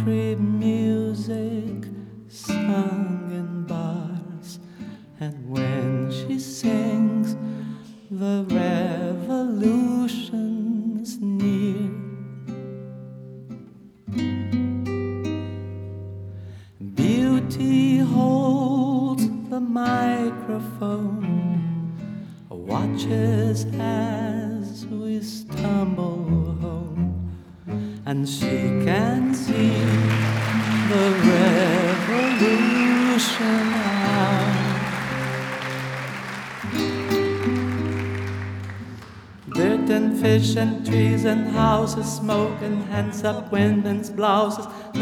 country music sung in bars, and when she sings, the revolution's near. Beauty holds the microphone, watches as we stumble home, and she can see the revolution out. Dirt and fish and trees and houses, smoke and hands up women's blouses.